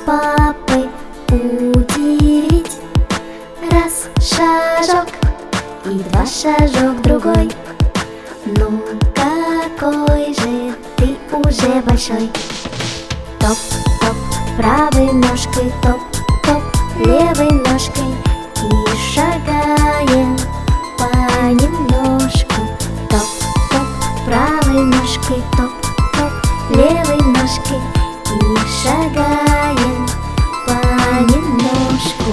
папой удивить. Раз шажок и два шажок другой. Ну какой же ты уже большой. Топ-топ правой ножкой, топ-топ левой ножкой и шагаем понемножку. Топ-топ правой ножкой, топ-топ левой ножкой и шагаем понемножку.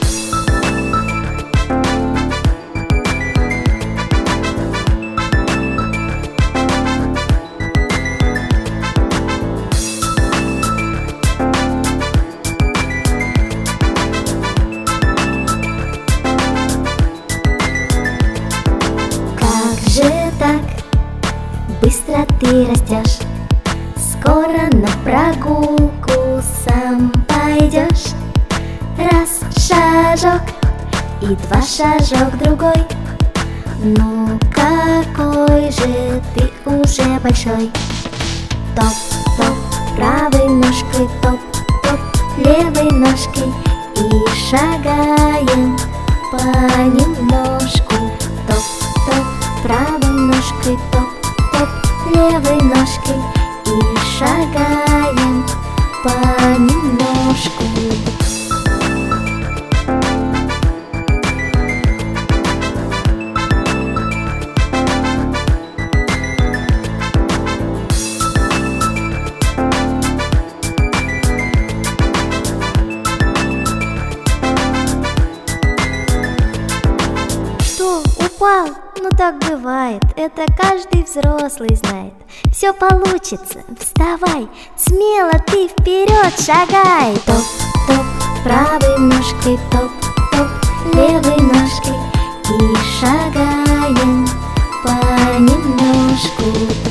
Так быстро ты растешь, скоро на прогулку сам пойдешь. Раз шажок и два шажок другой. Ну какой же ты уже большой. Топ-топ правой ножкой, топ-топ левой ножкой и шагаем понемножку. Топ-топ правой ножкой, топ-топ левой ножкой и шагаем понемножку. Что, упал? Ну так бывает, это каждый взрослый знает. Все получится, вставай, смело ты вперед шагай. Топ-топ правой ножкой, топ-топ левой ножкой и шагаем понемножку.